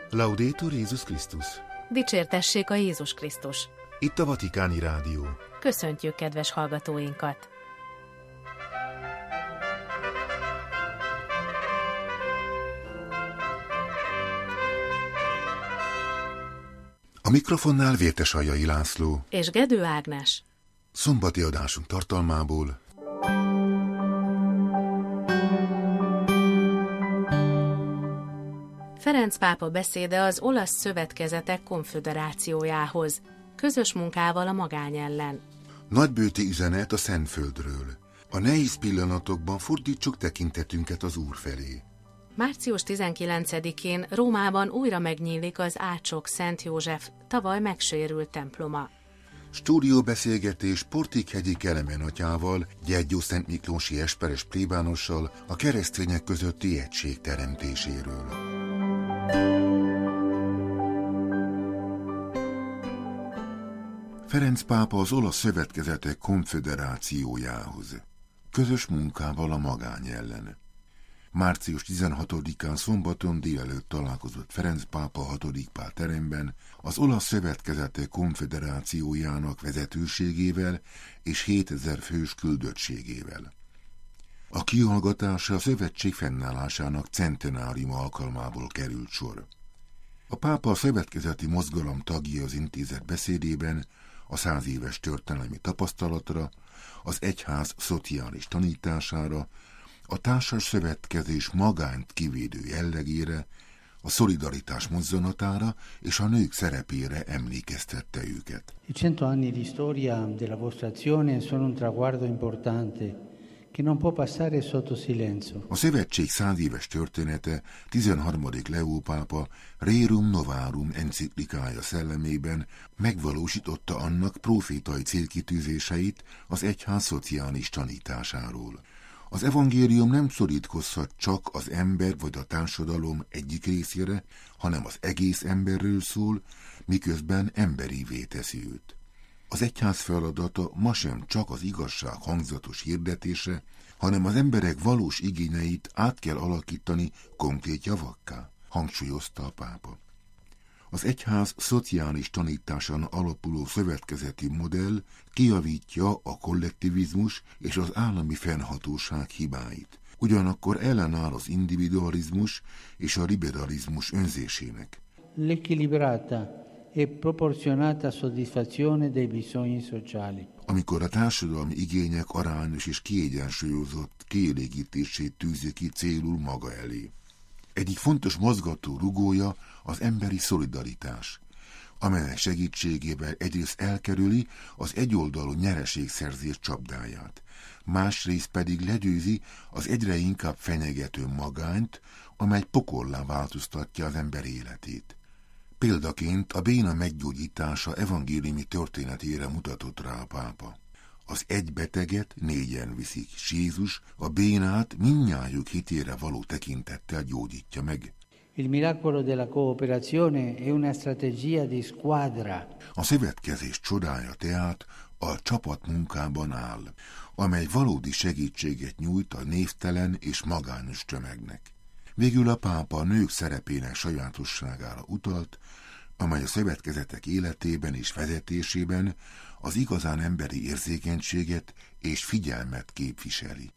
Laudetur Jézus Krisztus! Dicsértessék a Jézus Krisztus! Itt a Vatikáni Rádió. Köszöntjük kedves hallgatóinkat! A mikrofonnál Vértesaljai László és Gedő Ágnes. Szombati adásunk tartalmából. Ferenc pápa beszéde az olasz szövetkezetek konföderációjához, közös munkával a magány ellen. Nagybőti üzenet a Szentföldről. A nehéz pillanatokban fordítsuk tekintetünket az Úr felé. Március 19-én Rómában újra megnyílik az Ácsok Szent József tavaly megsérült temploma. Stúdióbeszélgetés Portikhegyi Kelemen atyával, Gyergyó Szent Miklósi esperes plébánossal a keresztények közötti egység teremtéséről. Ferenc pápa az olasz szövetkezetek konföderációjához. Közös munkával a magány ellen. Március 16-án szombaton délelőtt találkozott Ferenc pápa 6. Pál teremben az olasz szövetkezetek konföderációjának vezetőségével és 7000 fős küldöttségével. A kihallgatásra a szövetség fennállásának centenáriuma alkalmából került sor. A pápa a szövetkezeti mozgalom tagja az intézet beszédében a 100 éves történelmi tapasztalatra, az egyház szociális tanítására, a társas szövetkezés magányt kivédő jellegére, a szolidaritás mozzanatára és a nők szerepére emlékeztette őket. I 100 anni di storia della vostra azione sono un traguardo importante che non può passare sotto silenzio. A szövetség 100 éves története 13. Leó pápa Rerum Novarum enciklikája szellemében megvalósította annak profétai célkitűzéseit az egyház szociális tanításáról. Az evangélium nem szorítkozhat csak az ember vagy a társadalom egyik részére, hanem az egész emberről szól, miközben emberivé teszi őt. Az egyház feladata ma sem csak az igazság hangzatos hirdetése, hanem az emberek valós igényeit át kell alakítani konkrét javakká, hangsúlyozta a pápa. Az egyház szociális tanításán alapuló szövetkezeti modell kijavítja a kollektivizmus és az állami fennhatóság hibáit. Ugyanakkor ellenáll az individualizmus és a liberalizmus önzésének. L'equilibrata e proporzionata soddisfazione dei bisogni sociali. Amikor a társadalmi igények arányos és kiegyensúlyozott kielégítését tűzi ki célul maga elé. Egyik fontos mozgató rugója az emberi szolidaritás, amelynek segítségével egyrészt elkerüli az egyoldalú nyereségszerzés csapdáját, másrészt pedig legyőzi az egyre inkább fenyegető magányt, amely pokollá változtatja az ember életét. Példaként a béna meggyógyítása evangéliumi történetére mutatott rá a pápa. Az egy beteget 4-en viszik, s Jézus a bénát mindnyájuk hitére való tekintettel gyógyítja meg. Il miracolo della cooperazione è una strategia di squadra. A szövetkezés csodája tehát a csapatmunkában áll, amely valódi segítséget nyújt a névtelen és magányos tömegnek. Végül a pápa a nők szerepének sajátosságára utalt, amely a szövetkezetek életében és vezetésében az igazán emberi érzékenységet és figyelmet képviseli.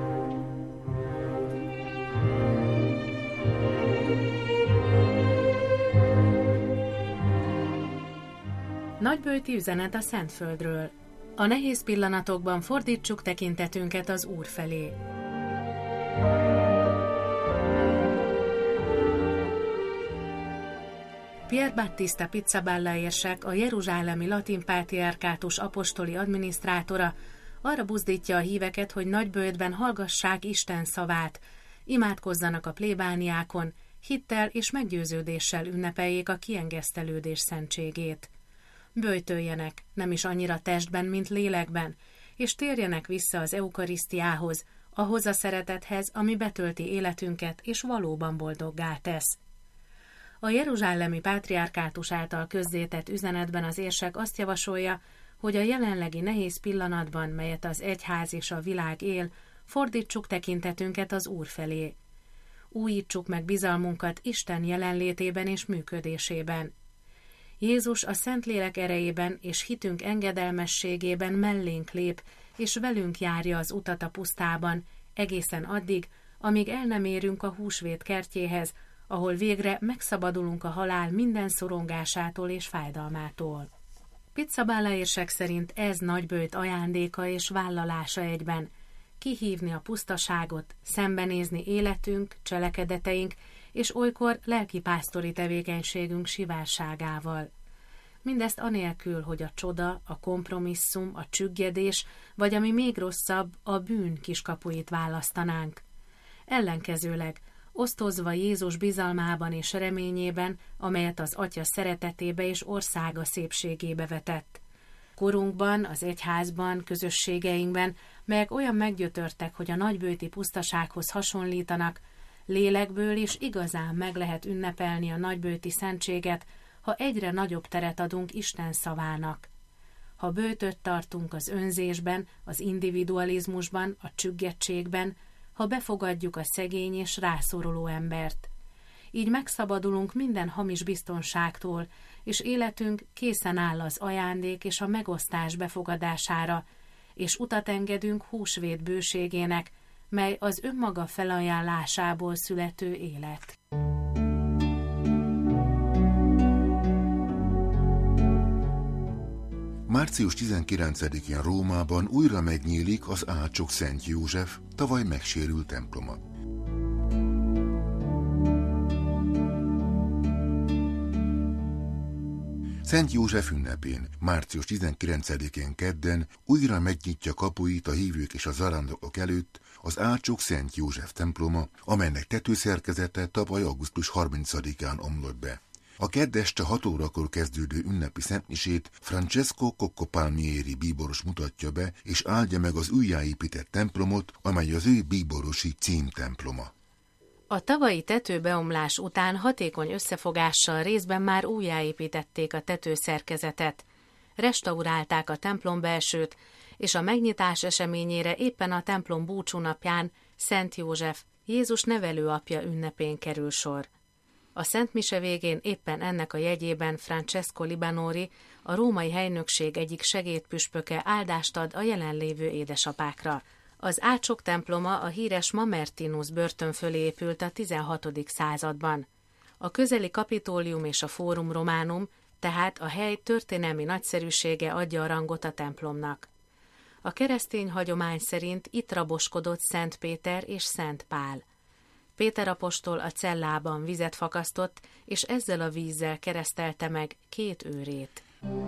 Nagybőti üzenet a Szentföldről. A nehéz pillanatokban fordítsuk tekintetünket az Úr felé. Pier Battista Pizzaballa érsek, a jeruzsálemi latin pátriárkátus apostoli adminisztrátora arra buzdítja a híveket, hogy Nagybőjtben hallgassák Isten szavát, imádkozzanak a plébániákon, hittel és meggyőződéssel ünnepeljék a kiengesztelődés szentségét. Böjtöljenek, nem is annyira testben, mint lélekben, és térjenek vissza az eukarisztiához, ahhoz a szeretethez, ami betölti életünket és valóban boldoggá tesz. A jeruzsálemi pátriárkátus által közzétett üzenetben az érsek azt javasolja, hogy a jelenlegi nehéz pillanatban, melyet az egyház és a világ él, fordítsuk tekintetünket az Úr felé. újítsuk meg bizalmunkat Isten jelenlétében és működésében. Jézus a Szentlélek erejében és hitünk engedelmességében mellénk lép, és velünk járja az utat a pusztában, egészen addig, amíg el nem érünk a húsvét kertjéhez, ahol végre megszabadulunk a halál minden szorongásától és fájdalmától. Pizzaballa érsek szerint ez Nagyböjt ajándéka és vállalása egyben. Kihívni a pusztaságot, szembenézni életünk, cselekedeteink, és olykor lelkipásztori tevékenységünk sivárságával. Mindezt anélkül, hogy a csoda, a kompromisszum, a csüggedés, vagy ami még rosszabb, a bűn kiskapuit választanánk. Ellenkezőleg, osztozva Jézus bizalmában és reményében, amelyet az Atya szeretetébe és országa szépségébe vetett. Korunkban, az egyházban, közösségeinkben, melyek olyan meggyötörtek, hogy a nagyböjti pusztasághoz hasonlítanak, lélekből is igazán meg lehet ünnepelni a nagyböjti szentséget, ha egyre nagyobb teret adunk Isten szavának. Ha böjtöt tartunk az önzésben, az individualizmusban, a csüggettségben, ha befogadjuk a szegény és rászoruló embert. Így megszabadulunk minden hamis biztonságtól, és életünk készen áll az ajándék és a megosztás befogadására, és utat engedünk húsvét bőségének, mely az önmaga felajánlásából születő élet. Március 19-én Rómában újra megnyílik az Ácsok Szent József tavaly megsérült temploma. Szent József ünnepén, március 19-én kedden újra megnyitja kapuit a hívők és a zarándokok előtt az Ácsok Szent József temploma, amelynek tetőszerkezete tavaly augusztus 30-án omlott be. A kedd este 6 órakor kezdődő ünnepi szentmisét Francesco Coccopalmieri bíboros mutatja be, és áldja meg az újjáépített templomot, amely az ő bíborosi címtemploma. A tavalyi tetőbeomlás után hatékony összefogással részben már újjáépítették a tetőszerkezetet, restaurálták a templom belsőt, és a megnyitás eseményére éppen a templom búcsúnapján Szent József, Jézus nevelőapja ünnepén kerül sor. A szentmise végén éppen ennek a jegyében Francesco Libanori, a római helynökség egyik segédpüspöke áldást ad a jelenlévő édesapákra. Az Ácsok temploma a híres Mamertinus börtön fölé épült a 16. században. A közeli Kapitólium és a Fórum Románum, tehát a hely történelmi nagyszerűsége adja a rangot a templomnak. A keresztény hagyomány szerint itt raboskodott Szent Péter és Szent Pál. Péter apostol a cellában vizet fakasztott, és ezzel a vízzel keresztelte meg 2 őrét.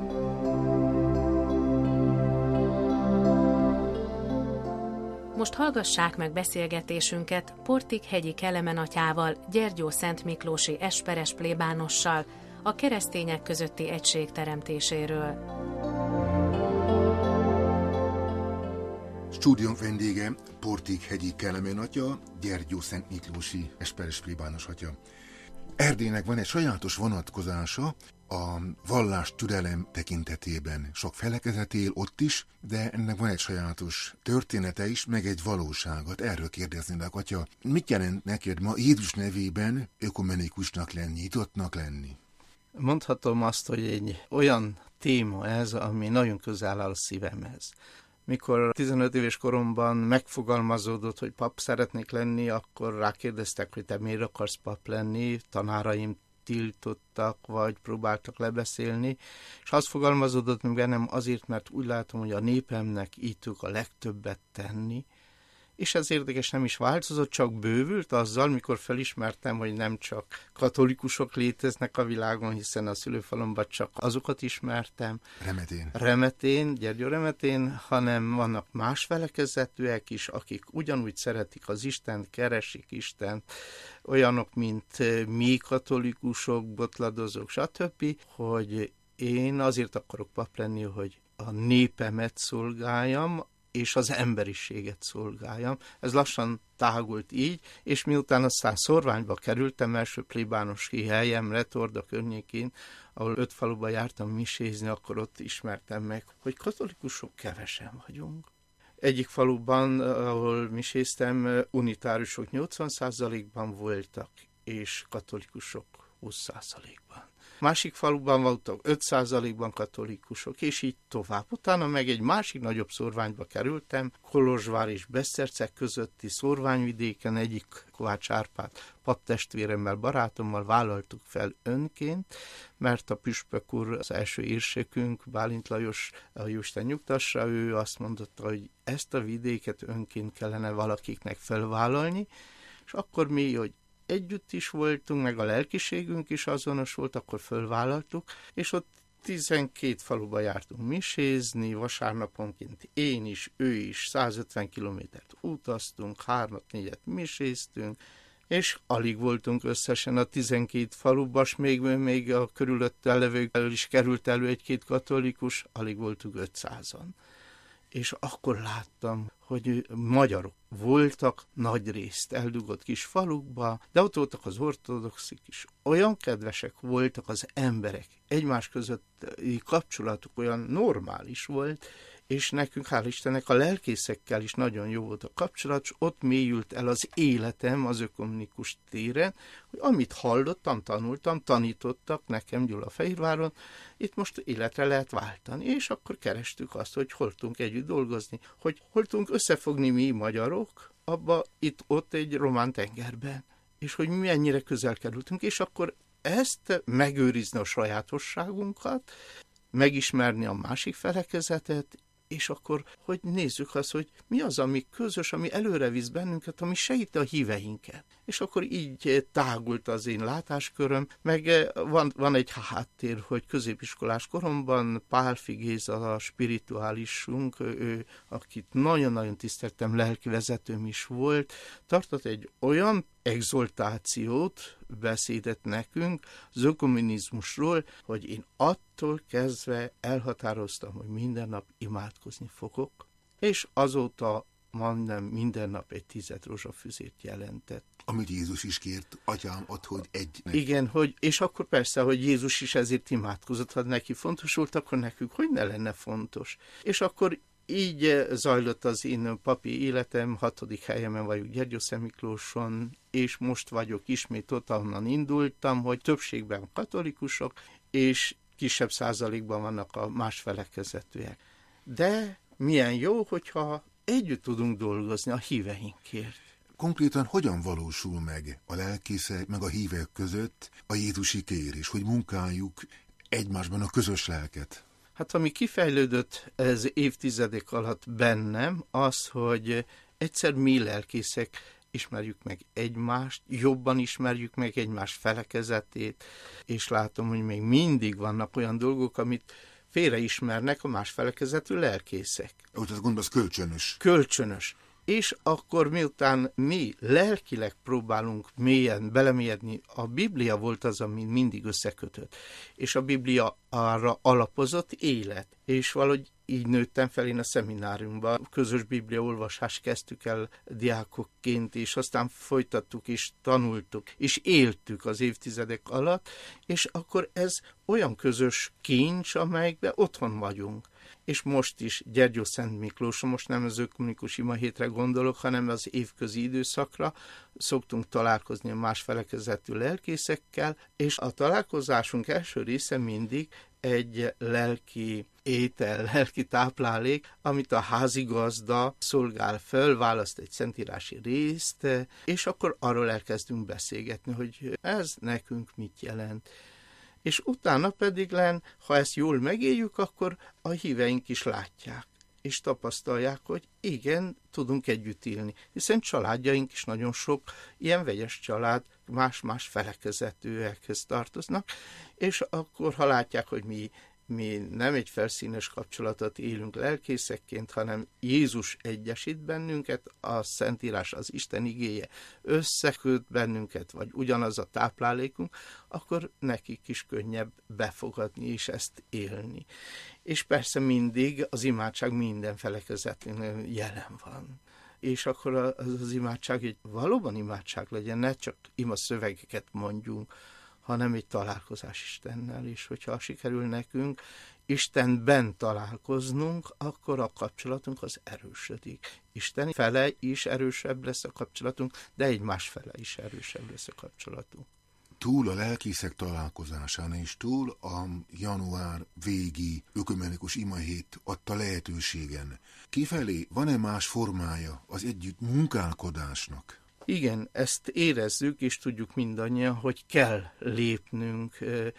Most hallgassák meg beszélgetésünket Portik hegyi Kelemen atyával, Gyergyó Szent Miklósi esperes plébánossal, a keresztények közötti egység teremtéséről. Stúdiónk vendége Portik hegyi Kelemen atya, Gyergyó Szent Miklósi esperes plébános atya. Erdélynek van egy sajátos vonatkozása a vallás türelem tekintetében. Sok felekezet él ott is, de ennek van egy sajátos története is, meg egy valóságot. Erről kérdeznélek, atya, mit jelent neked ma Jézus nevében ökumenikusnak lenni, nyitottnak lenni? Mondhatom azt, hogy egy olyan téma ez, ami nagyon közel áll a szívemhez. Mikor 15 éves koromban megfogalmazódott, hogy pap szeretnék lenni, akkor rákérdeztek, hogy te miért akarsz pap lenni, tanáraim tiltottak, vagy próbáltak lebeszélni, és az fogalmazódott meg bennem azért, mert úgy látom, hogy a népemnek így tudok a legtöbbet tenni, és ez érdekes, nem is változott, csak bővült azzal, mikor felismertem, hogy nem csak katolikusok léteznek a világon, hiszen a szülőfalomban csak azokat ismertem. Remetén, Gyergyó Remetén, hanem vannak más felekezetűek is, akik ugyanúgy szeretik az Istent, keresik Istent, olyanok, mint mi katolikusok, botladozók, stb., hogy én azért akarok pap lenni, hogy a népemet szolgáljam, és az emberiséget szolgáljam. Ez lassan tágult így, és miután aztán Szorványba kerültem, első plébánosi helyemre, Torda környékén, ahol 5 faluban jártam misézni, akkor ott ismertem meg, hogy katolikusok kevesen vagyunk. Egyik faluban, ahol miséztem, unitáriusok 80%-ban voltak, és katolikusok 20%-ban. Másik faluban voltak 5%-ban katolikusok, és így tovább. Utána meg egy másik nagyobb szórványba kerültem, Kolozsvár és Beszterceg közötti szórványvidéken, egyik Kovács Árpád paptestvéremmel, barátommal vállaltuk fel önként, mert a püspök úr, az első érsekünk, Bálint Lajos, a Jóisten nyugtassa, ő azt mondotta, hogy ezt a vidéket önként kellene valakiknek felvállalni, és akkor mi, hogy együtt is voltunk, meg a lelkiségünk is azonos volt, akkor fölvállaltuk, és ott 12 faluba jártunk misézni, vasárnaponként én is, ő is, 150 kilométert utaztunk, 3-4-et miséztünk, és alig voltunk összesen a 12 faluban, még a körülötte levőkkel is került elő egy-két katolikus, alig voltunk 500-an. És akkor láttam, hogy magyarok voltak nagyrészt eldugott kis falukba, de ott voltak az ortodoxik is. Olyan kedvesek voltak az emberek, egymás közötti kapcsolatuk olyan normális volt, és nekünk, hál' Istennek, a lelkészekkel is nagyon jó volt a kapcsolat, és ott mélyült el az életem az ökumenikus téren, hogy amit hallottam, tanultam, tanítottak nekem Gyulafehérváron, itt most életre lehet váltani, és akkor kerestük azt, hogy hol tudunk együtt dolgozni, hogy hol tudunk összefogni mi magyarok, abba itt-ott egy román tengerben, és hogy mi mennyire közel kerültünk, és akkor ezt megőrizni a sajátosságunkat, megismerni a másik felekezetet, és akkor, hogy nézzük azt, hogy mi az, ami közös, ami előre visz bennünket, ami segíti a híveinket. És akkor így tágult az én látásköröm, meg van egy háttér, hogy középiskolás koromban Pálfi Géza, a spirituálisunk, ő, akit nagyon-nagyon tiszteltem, lelkivezetőm is volt, tartott egy olyan exaltációt, beszédet nekünk az ökumenizmusról, hogy én attól kezdve elhatároztam, hogy minden nap imádkozni fogok, és azóta majdnem minden nap egy 10 rózsafüzét jelentett. Amit Jézus is kért, atyám, add, hogy egy. Igen, és akkor persze, hogy Jézus is ezért imádkozott, ha neki fontos volt, akkor nekünk hogy ne lenne fontos. És akkor így zajlott az én papi életem, 6. helyemen vagyok Gyergyószentmiklóson, és most vagyok ismét ott, ahonnan indultam, hogy többségben katolikusok, és kisebb százalékban vannak a más felekezetűek. De milyen jó, hogyha együtt tudunk dolgozni a híveinkért. Konkrétan hogyan valósul meg a lelkészek, meg a hívek között a jézusi kérés, hogy munkáljuk egymásban a közös lelket? Hát ami kifejlődött ez évtizedek alatt bennem, az, hogy egyszer mi lelkészek ismerjük meg egymást, jobban ismerjük meg egymás felekezetét, és látom, hogy még mindig vannak olyan dolgok, amit félreismernek a más felekezetű lelkészek. Úgy azt gondolsz, kölcsönös. Kölcsönös. És akkor miután mi lelkileg próbálunk mélyen belemélyedni, a Biblia volt az, ami mindig összekötött. És a Biblia arra alapozott élet. És valahogy így nőttem fel én a szemináriumban. Közös bibliaolvasást kezdtük el diákokként, és aztán folytattuk, és tanultuk, és éltük az évtizedek alatt, és akkor ez olyan közös kincs, amelyekben otthon vagyunk. És most is Gyergyószentmiklóson, most nem az ökumenikus imahétre gondolok, hanem az évközi időszakra szoktunk találkozni a más felekezetű lelkészekkel, és a találkozásunk első része mindig egy lelki étel, lelki táplálék, amit a házigazda szolgál föl, választ egy szentírási részt, és akkor arról elkezdünk beszélgetni, hogy ez nekünk mit jelent. És utána pedig ha ezt jól megéljük, akkor a híveink is látják, és tapasztalják, hogy igen, tudunk együtt élni. Hiszen családjaink is nagyon sok ilyen vegyes család, más-más felekezetűekhez tartoznak, és akkor, ha látják, hogy mi nem egy felszínes kapcsolatot élünk lelkészekként, hanem Jézus egyesít bennünket, a Szentírás, az Isten igéje összeköt bennünket, vagy ugyanaz a táplálékunk, akkor nekik is könnyebb befogadni és ezt élni. És persze mindig az imádság minden felekezetén jelen van. És akkor az imádság egy valóban imádság legyen, ne csak ima szövegeket mondjunk, hanem egy találkozás Istennel, és hogyha sikerül nekünk Istenben találkoznunk, akkor a kapcsolatunk az erősödik. Isten fele is erősebb lesz a kapcsolatunk, de egymás fele is erősebb lesz a kapcsolatunk. Túl a lelkészek találkozásán és túl a január végi ökumenikus imahét adta lehetőségen, kifelé van-e más formája az együtt munkálkodásnak? Igen, ezt érezzük, és tudjuk mindannyian, hogy kell lépnünk.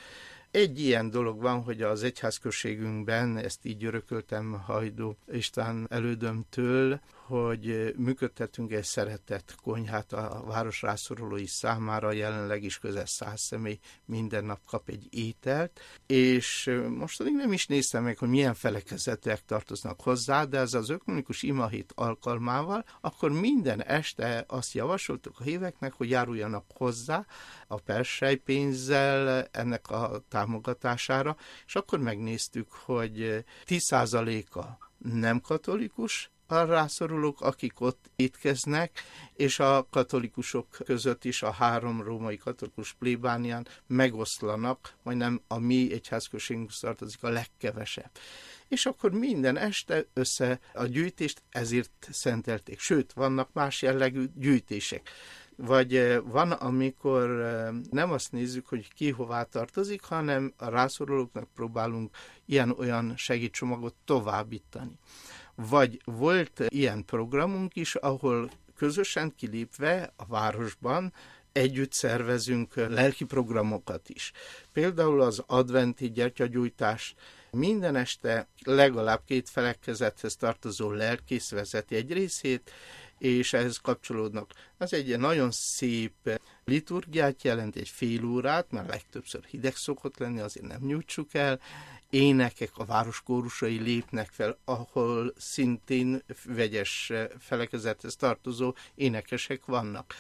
Egy ilyen dolog van, hogy az egyházközségünkben, ezt így örököltem Hajdú István elődömtől, hogy működtetünk egy szeretett konyhát a város rászorulói számára, jelenleg is közel 100 személy minden nap kap egy ételt, és mostanig nem is néztem meg, hogy milyen felekezetűek tartoznak hozzá, de ez az ökumenikus imahét alkalmával, akkor minden este azt javasoltuk a híveknek, hogy járuljanak hozzá a persejpénzzel ennek a támogatására, és akkor megnéztük, hogy 10%-a nem katolikus, a rászorulók, akik ott étkeznek, és a katolikusok között is a 3 római katolikus plébánián megoszlanak, majdnem a mi egyházközségünk tartozik a legkevesebb. És akkor minden este össze a gyűjtést ezért szentelték. Sőt, vannak más jellegű gyűjtések. Vagy van, amikor nem azt nézzük, hogy ki hová tartozik, hanem a rászorulóknak próbálunk ilyen-olyan segítcsomagot továbbítani. Vagy volt ilyen programunk is, ahol közösen kilépve a városban együtt szervezünk lelki programokat is. Például az adventi gyertyagyújtás minden este legalább 2 felekezethez tartozó lelkész vezeti egy részét, és ehhez kapcsolódnak. Az egy nagyon szép liturgiát jelent, egy fél órát, mert legtöbbször hideg szokott lenni, azért nem nyújtsuk el. Énekek, a városkórusai lépnek fel, ahol szintén vegyes felekezethez tartozó énekesek vannak.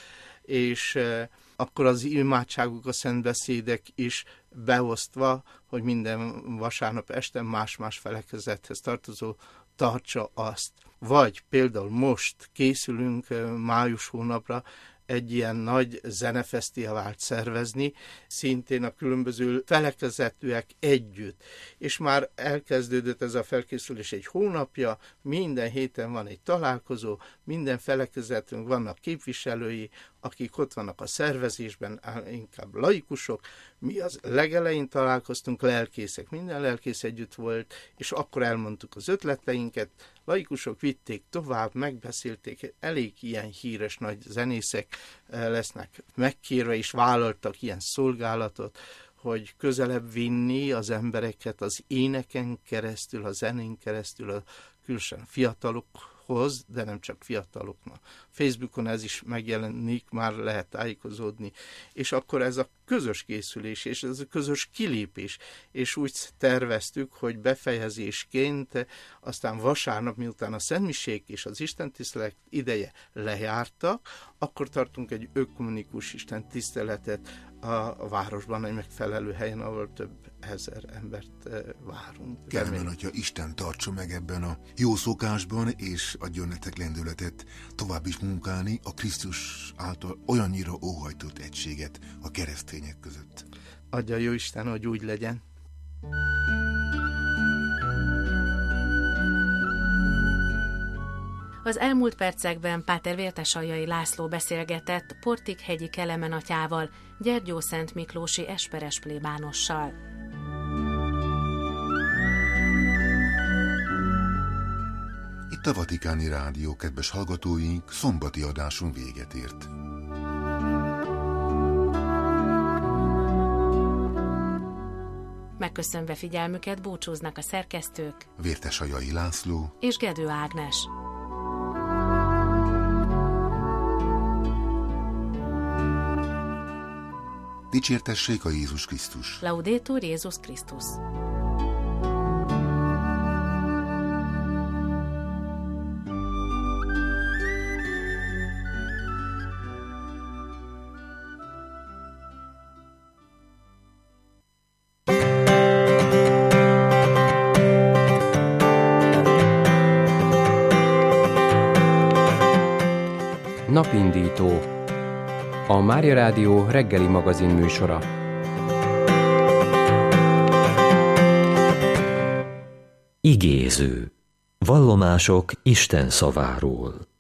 És akkor az imádságok, a szentbeszédek is beosztva, hogy minden vasárnap este más-más felekezethez tartozó tartsa azt. Vagy például most készülünk május hónapra egy ilyen nagy zenefesztivált szervezni, szintén a különböző felekezetűek együtt. És már elkezdődött ez a felkészülés egy hónapja, minden héten van egy találkozó, minden felekezetünk vannak képviselői, akik ott vannak a szervezésben, inkább laikusok. Mi az legelején találkoztunk, lelkészek, minden lelkész együtt volt, és akkor elmondtuk az ötleteinket, laikusok vitték tovább, megbeszélték, elég ilyen híres nagy zenészek lesznek megkérve, és vállaltak ilyen szolgálatot, hogy közelebb vinni az embereket az éneken keresztül, a zenén keresztül, különösen fiatalokhoz, de nem csak fiataloknak. Facebookon ez is megjelenik, már lehet tájékozódni. És akkor ez a közös készülés, és ez a közös kilépés. És úgy terveztük, hogy befejezésként aztán vasárnap, miután a szentmisék és az istentisztelet ideje lejártak, akkor tartunk egy ökumenikus istentiszteletet a városban, egy megfelelő helyen, ahol több ezer embert várunk. Kérem, hogyha Isten tartsa meg ebben a jó szokásban, és adjon nektek lendületet tovább is munkálni a Krisztus által olyannyira óhajtott egységet a keresztények között. Adja jó Isten, hogy úgy legyen. Az elmúlt percekben Páter Vértesaljai László beszélgetett Portikhegyi Kelemen atyával, Gyergyószent Miklósi esperes plébánossal. Itt a Vatikáni Rádió, kedves hallgatóink, szombati adásunk véget ért. Megköszönve figyelmüket búcsúznak a szerkesztők Vértesaljai László és Gedő Ágnes. Dicsértessék a Jézus Krisztus! Laudetur Jézus Krisztus! Napindító, a Mária Rádió reggeli magazin műsora. Igéző. Vallomások Isten szaváról.